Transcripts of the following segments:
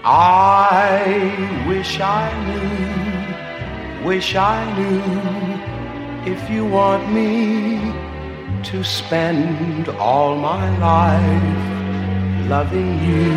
I wish I knew if you want me to spend all my life loving you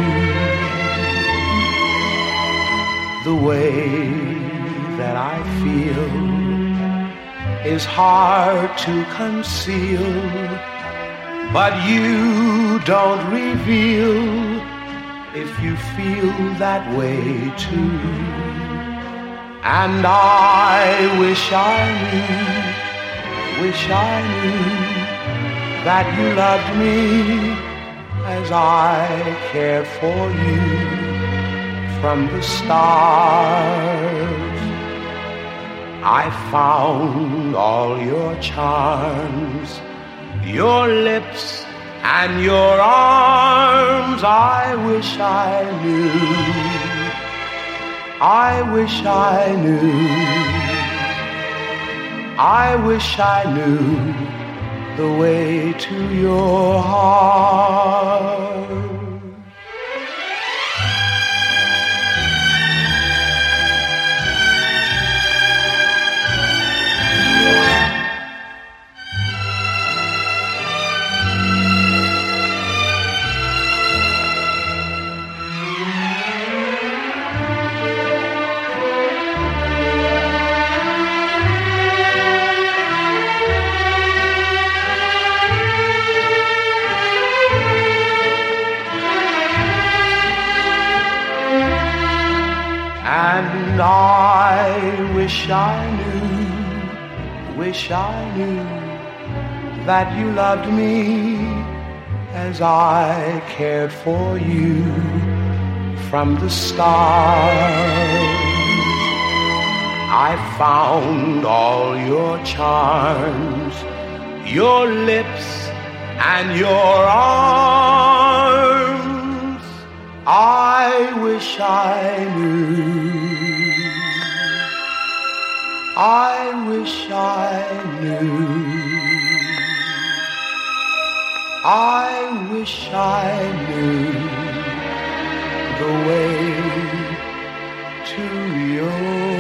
the way that I feel is hard to conceal, but you don't reveal if you feel that way too. And I wish I knew that you loved me as I cared for you from the stars. I found all your charms, your lips and your arms. I wish I knew the way to your heart. And I wish I knew that you loved me as I cared for you from the stars. I found all your charms, your lips and your arms. I wish I knew. I wish I knew. I wish I knew the way to your